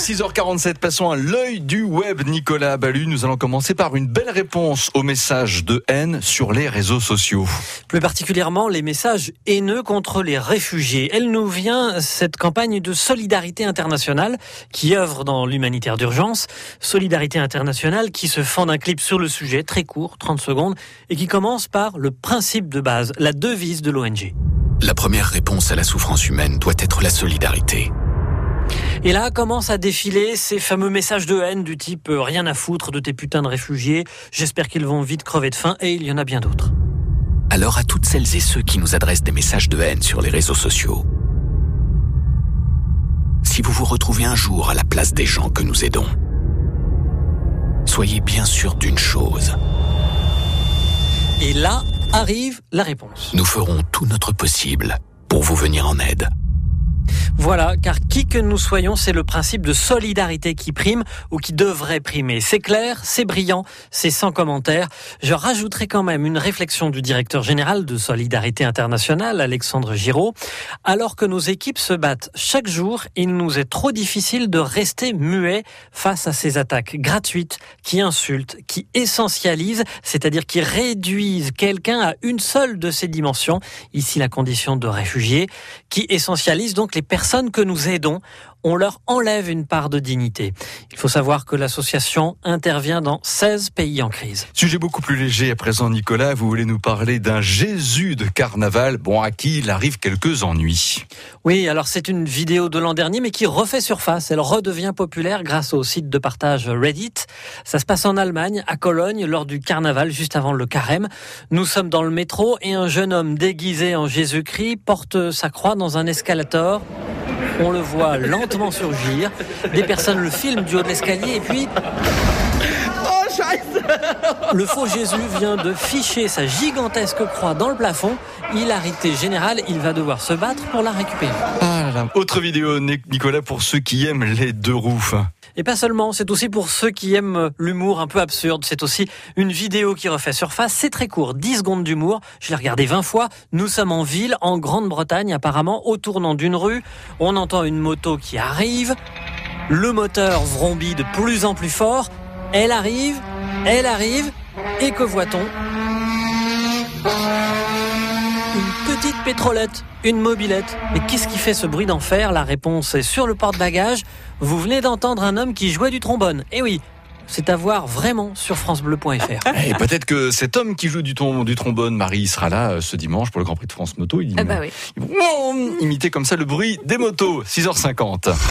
6h47, passons à l'œil du web. Nicolas Ballu, nous allons commencer par une belle réponse aux messages de haine sur les réseaux sociaux. Plus particulièrement les messages haineux contre les réfugiés. Elle nous vient, cette campagne de solidarité internationale qui œuvre dans l'humanitaire d'urgence. Solidarité internationale qui se fend d'un clip sur le sujet, très court, 30 secondes, et qui commence par le principe de base, la devise de l'ONG. La première réponse à la souffrance humaine doit être la solidarité. Et là commencent à défiler ces fameux messages de haine du type « rien à foutre de tes putains de réfugiés, j'espère qu'ils vont vite crever de faim » et il y en a bien d'autres. Alors à toutes celles et ceux qui nous adressent des messages de haine sur les réseaux sociaux, si vous vous retrouvez un jour à la place des gens que nous aidons, soyez bien sûr d'une chose. Et là arrive la réponse. Nous ferons tout notre possible pour vous venir en aide. Voilà, car qui que nous soyons, c'est le principe de solidarité qui prime ou qui devrait primer. C'est clair, c'est brillant, c'est sans commentaire. Je rajouterai quand même une réflexion du directeur général de Solidarité Internationale, Alexandre Giraud. Alors que nos équipes se battent chaque jour, il nous est trop difficile de rester muets face à ces attaques gratuites qui insultent, qui essentialisent, c'est-à-dire qui réduisent quelqu'un à une seule de ses dimensions, ici la condition de réfugié, qui essentialisent donc les personnes que nous aidons, on leur enlève une part de dignité. Il faut savoir que l'association intervient dans 16 pays en crise. Sujet beaucoup plus léger à présent, Nicolas. Vous voulez nous parler d'un Jésus de carnaval, à qui il arrive quelques ennuis. Oui, alors c'est une vidéo de l'an dernier, mais qui refait surface. Elle redevient populaire grâce au site de partage Reddit. Ça se passe en Allemagne, à Cologne, lors du carnaval, juste avant le carême. Nous sommes dans le métro et un jeune homme déguisé en Jésus-Christ porte sa croix dans un escalator. On le voit lentement surgir. Des personnes le filment du haut de l'escalier et puis... Le faux Jésus vient de ficher sa gigantesque croix dans le plafond. Hilarité générale, il va devoir se battre pour la récupérer. Autre vidéo, Nicolas, pour ceux qui aiment les deux roues. Et pas seulement, c'est aussi pour ceux qui aiment l'humour un peu absurde. C'est aussi une vidéo qui refait surface. C'est très court, 10 secondes d'humour. Je l'ai regardé 20 fois. Nous sommes en ville, en Grande-Bretagne, apparemment, au tournant d'une rue. On entend une moto qui arrive. Le moteur vrombit de plus en plus fort. Elle arrive. Et que voit-on ? Une petite pétrolette, une mobilette. Mais qu'est-ce qui fait ce bruit d'enfer ? La réponse est sur le porte-bagages. Vous venez d'entendre un homme qui jouait du trombone. Eh oui, c'est à voir vraiment sur francebleu.fr. Et peut-être que cet homme qui joue du trombone, Marie, sera là ce dimanche pour le Grand Prix de France Moto. Ils vont imiter comme ça le bruit des motos. 6h50.